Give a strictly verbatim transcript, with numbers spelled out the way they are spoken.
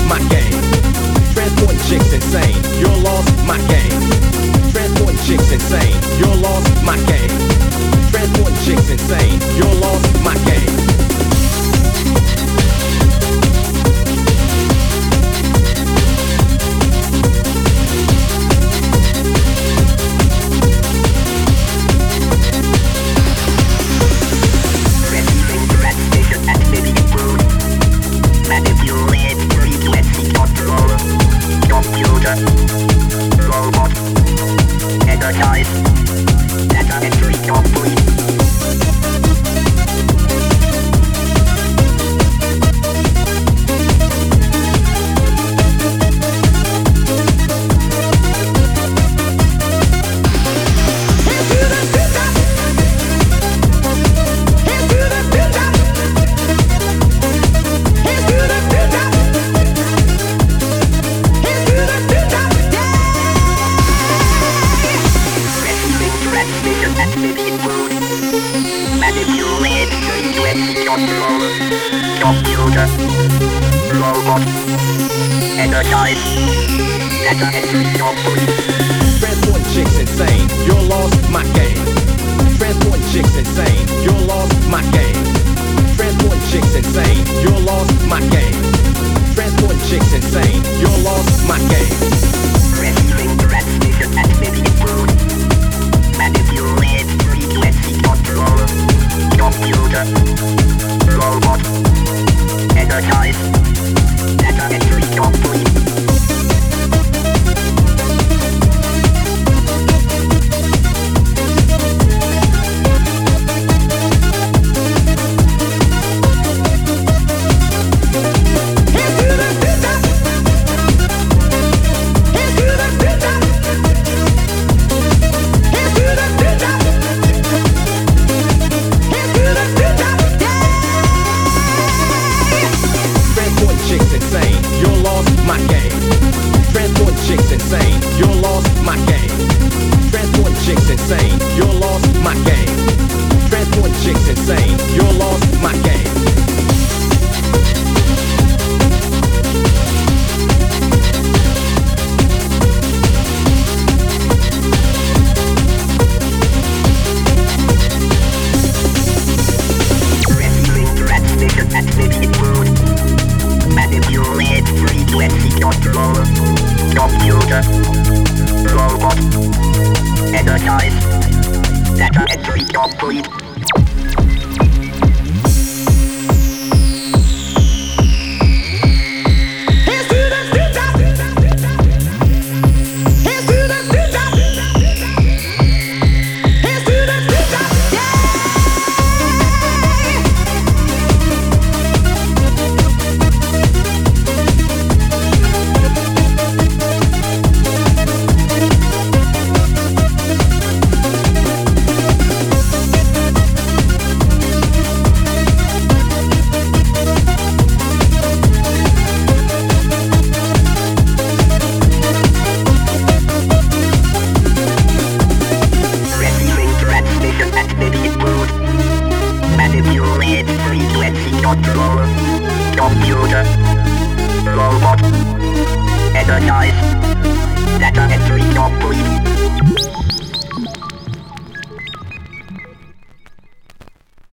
my game. Transporting chicks insane, you're lost, my game. Transporting chicks insane, you're lost, my game. Transporting chicks insane, you're lost, my game. Robot, energize, data entry complete. Computer, robot, energize, data entry complete. Transporting chicks insane, you're lost, my game. Transporting chicks insane, you're lost, my game. Transporting chicks insane, you're lost, my game. Transporting chicks insane, you're lost, my game. Receiving transmission and maybe improved. Manipulate frequency control. Computer, robot, energize, data entry complete. Chicks insane, you're lost, my game. Transport chicks insane, you're lost, my game. Transport chicks insane, you're lost, my game. Transport chicks insane, you're lost, my game. Receiving transmission and maybe improved. Manipulate frequency control. Computer, robot, energize, data entry complete. Manipulate frequency control. Computer, robot, energize, data entry complete.